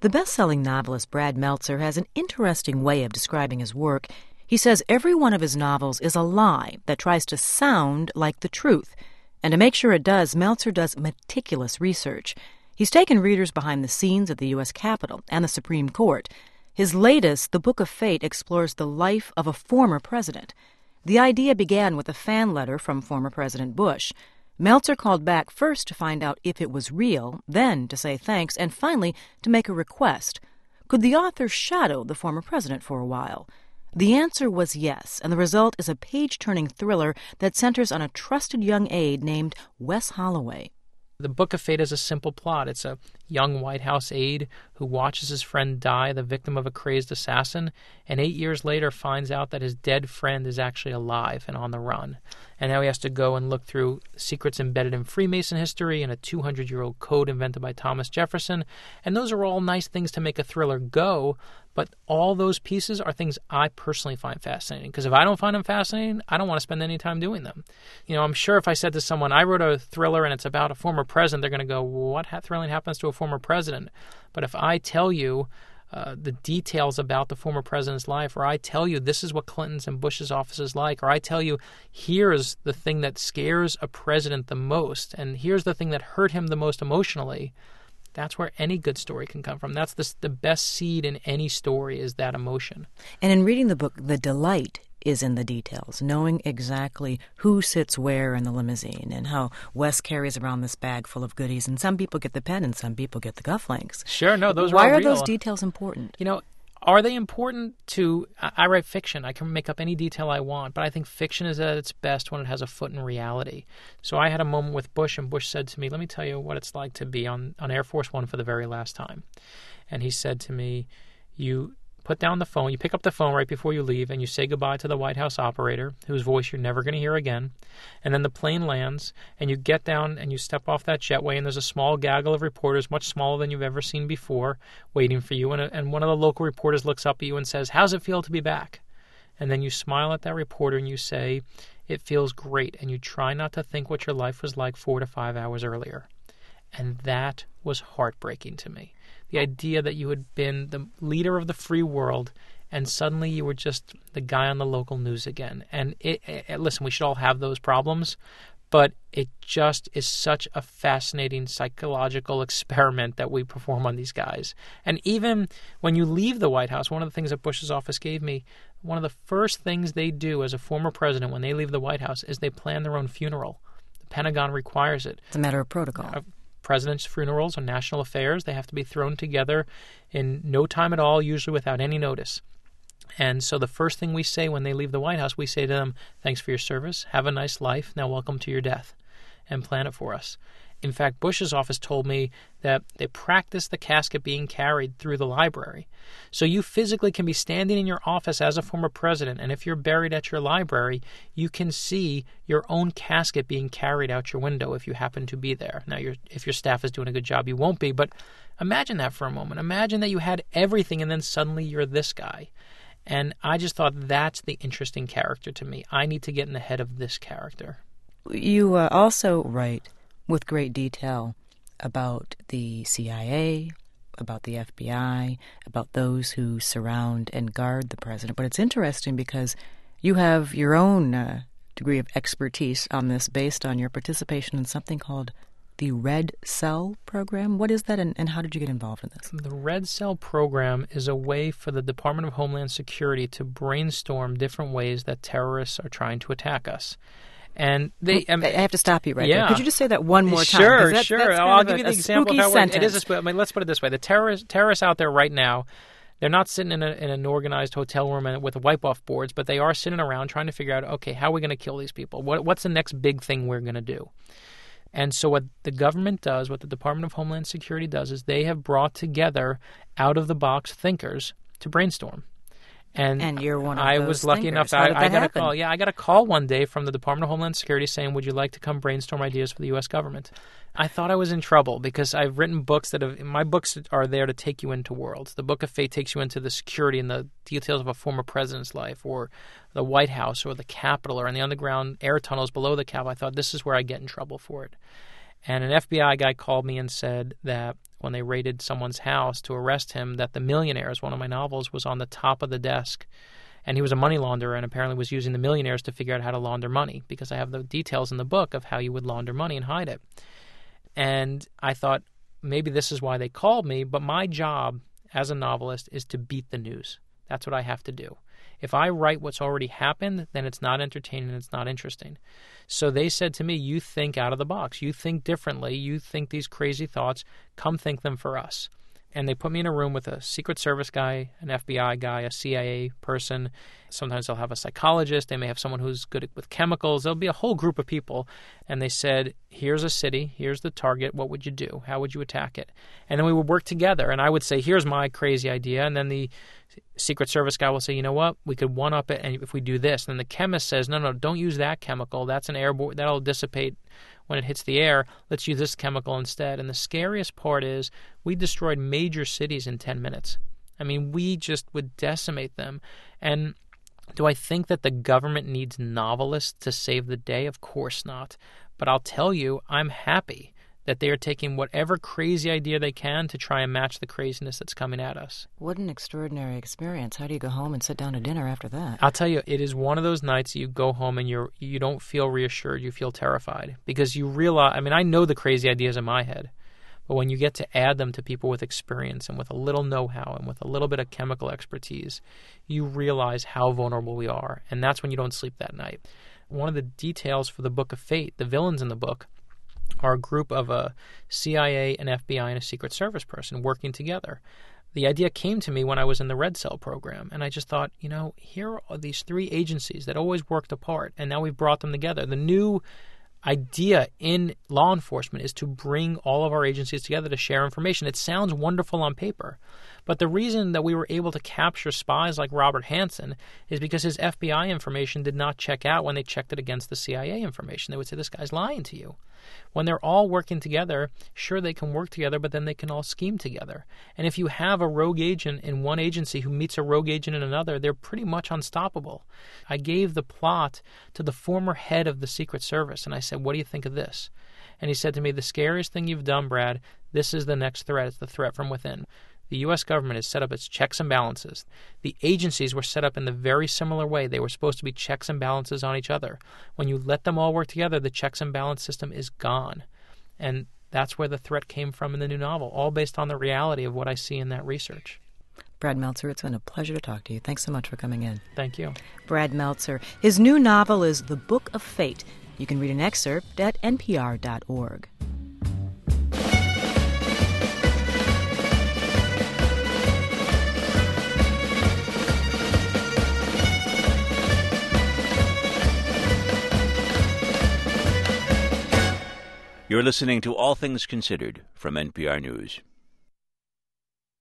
The best-selling novelist Brad Meltzer has an interesting way of describing his work. He says every one of his novels is a lie that tries to sound like the truth. And to make sure it does, Meltzer does meticulous research. He's taken readers behind the scenes at the U.S. Capitol and the Supreme Court. His latest, The Book of Fate, explores the life of a former president. The idea began with a fan letter from former President Bush. Meltzer called back first to find out if it was real, then to say thanks, and finally to make a request. Could the author shadow the former president for a while? The answer was yes, and the result is a page-turning thriller that centers on a trusted young aide named Wes Holloway. The Book of Fate is a simple plot. It's a young White House aide who watches his friend die, the victim of a crazed assassin, and 8 years later finds out that his dead friend is actually alive and on the run. And now he has to go and look through secrets embedded in Freemason history and a 200-year-old code invented by Thomas Jefferson. And those are all nice things to make a thriller go, but all those pieces are things I personally find fascinating. Because if I don't find them fascinating, I don't want to spend any time doing them. You know, I'm sure if I said to someone, I wrote a thriller and it's about a former president, they're going to go, well, what thrilling happens to a former president? But if I tell you the details about the former president's life, or I tell you this is what Clinton's and Bush's office is like, or I tell you here's the thing that scares a president the most, and here's the thing that hurt him the most emotionally, that's where any good story can come from. That's the best seed in any story, is that emotion. And in reading the book, the delight is in the details, knowing exactly who sits where in the limousine and how Wes carries around this bag full of goodies. And some people get the pen and some people get the cufflinks. Sure, no, those are Why all are real. those details important? You know, are they important to... I write fiction. I can make up any detail I want, but I think fiction is at its best when it has a foot in reality. So I had a moment with Bush, and Bush said to me, let me tell you what it's like to be on Air Force One for the very last time. And he said to me, you put down the phone, you pick up the phone right before you leave, and you say goodbye to the White House operator, whose voice you're never going to hear again. And then the plane lands, and you get down and you step off that jetway, and there's a small gaggle of reporters, much smaller than you've ever seen before, waiting for you. And one of the local reporters looks up at you and says, how's it feel to be back? And then you smile at that reporter and you say, it feels great. And you try not to think what your life was like 4 to 5 hours earlier. And that was heartbreaking to me. The idea that you had been the leader of the free world and suddenly you were just the guy on the local news again. And listen, we should all have those problems, but it just is such a fascinating psychological experiment that we perform on these guys. And even when you leave the White House, one of the things that Bush's office gave me, one of the first things they do as a former president when they leave the White House is they plan their own funeral. The Pentagon requires it. It's a matter of protocol. Presidents' funerals are national affairs. They have to be thrown together in no time at all, usually without any notice. And so the first thing we say when they leave the White House, we say to them, thanks for your service, have a nice life, now welcome to your death, and plan it for us. In fact, Bush's office told me that they practice the casket being carried through the library. So you physically can be standing in your office as a former president, and if you're buried at your library, you can see your own casket being carried out your window if you happen to be there. Now, if your staff is doing a good job, you won't be, but imagine that for a moment. Imagine that you had everything, and then suddenly you're this guy. And I just thought that's the interesting character to me. I need to get in the head of this character. You also write with great detail about the CIA, about the FBI, about those who surround and guard the president. But it's interesting because you have your own degree of expertise on this based on your participation in something called the Red Cell program. What is that, and how did you get involved in this? The Red Cell program is a way for the Department of Homeland Security to brainstorm different ways that terrorists are trying to attack us. And I have to stop you right there. Could you just say that one more time? Sure. That's I'll give you the example of how it is. Let's put it this way: the terrorists out there right now, they're not sitting in an organized hotel room with wipe-off boards, but they are sitting around trying to figure out, okay, how are we going to kill these people? What's the next big thing we're going to do? And so what the government does, what the Department of Homeland Security does, is they have brought together out-of-the-box thinkers to brainstorm. And you're one of those I was lucky thinkers. enough. I got a call. Yeah, I got a call one day from the Department of Homeland Security saying, "Would you like to come brainstorm ideas for the U.S. government?" I thought I was in trouble because I've written books my books are there to take you into worlds. The Book of Fate takes you into the security and the details of a former president's life, or the White House, or the Capitol, or in the underground air tunnels below the Capitol. I thought this is where I get in trouble for it. And an FBI guy called me and said that, when they raided someone's house to arrest him that The Millionaires, one of my novels, was on the top of the desk. And he was a money launderer and apparently was using The Millionaires to figure out how to launder money, because I have the details in the book of how you would launder money and hide it. And I thought, maybe this is why they called me, but my job as a novelist is to beat the news. That's what I have to do. If I write what's already happened, then it's not entertaining and it's not interesting. So they said to me, you think out of the box. You think differently. You think these crazy thoughts. Come think them for us. And they put me in a room with a Secret Service guy, an FBI guy, a CIA person. Sometimes they'll have a psychologist. They may have someone who's good with chemicals. There'll be a whole group of people. And they said, here's a city. Here's the target. What would you do? How would you attack it? And then we would work together. And I would say, here's my crazy idea. And then the Secret Service guy will say, you know what? We could one-up it and if we do this. And then the chemist says, no, don't use that chemical. That's an airborne. That'll dissipate when it hits the air. Let's use this chemical instead. And the scariest part is we destroyed major cities in 10 minutes. I mean, we just would decimate them. And do I think that the government needs novelists to save the day? Of course not. But I'll tell you, I'm happy that they are taking whatever crazy idea they can to try and match the craziness that's coming at us. What an extraordinary experience. How do you go home and sit down to dinner after that? I'll tell you, it is one of those nights you go home and you don't feel reassured, you feel terrified. Because you realize, I mean, I know the crazy ideas in my head, but when you get to add them to people with experience and with a little know-how and with a little bit of chemical expertise, you realize how vulnerable we are. And that's when you don't sleep that night. One of the details for the Book of Fate, the villains in the book, are a group of a CIA, an FBI, and a Secret Service person working together. The idea came to me when I was in the Red Cell program, and I just thought, you know, here are these three agencies that always worked apart, and now we've brought them together. The new idea in law enforcement is to bring all of our agencies together to share information. It sounds wonderful on paper, but the reason that we were able to capture spies like Robert Hanssen is because his FBI information did not check out when they checked it against the CIA information. They would say, this guy's lying to you. When they're all working together, sure, they can work together, but then they can all scheme together. And if you have a rogue agent in one agency who meets a rogue agent in another, they're pretty much unstoppable. I gave the plot to the former head of the Secret Service, and I said, what do you think of this? And he said to me, the scariest thing you've done, Brad, this is the next threat. It's the threat from within. The U.S. government has set up its checks and balances. The agencies were set up in the very similar way. They were supposed to be checks and balances on each other. When you let them all work together, the checks and balance system is gone. And that's where the threat came from in the new novel, all based on the reality of what I see in that research. Brad Meltzer, it's been a pleasure to talk to you. Thanks so much for coming in. Thank you. Brad Meltzer. His new novel is The Book of Fate. You can read an excerpt at npr.org. You're listening to All Things Considered from NPR News.